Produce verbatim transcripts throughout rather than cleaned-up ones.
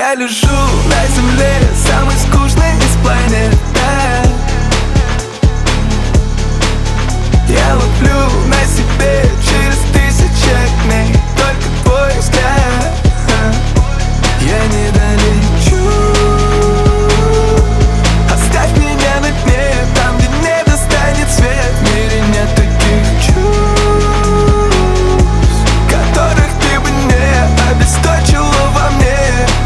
Я лежу на земле, самый скучный из планет. Я ловлю на себе через тысячи дней только твой взгляд. Я не долечу. Оставь меня на дне, там, где не достанет свет. В мире нет таких чувств, которых ты бы не обесточила во мне.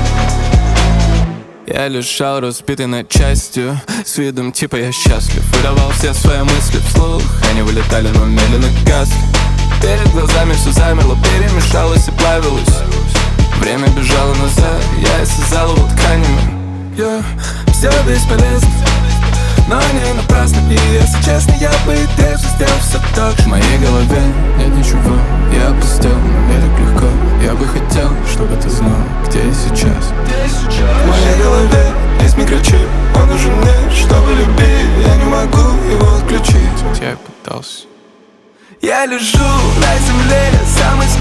Я лежал разбитый на части, с видом типа я счастлив. Выдавал все свои мысли вслух, они вылетали, но медленно гасли. Перед глазами все замерло, перемешалось и плавилось. Время бежало назад, я исцезал его тканями. Я все бесполезно, но не напрасно. И если честно, я бы и трезво сделал все так же. В моей голове нет ничего, я опустел, но мне так легко. Я бы хотел, чтобы ты знал, где я сейчас. В моей голове есть микрочип, он нужен мне, чтобы любить. Я не могу его отключить. Я пытался. Я лежу на земле, самый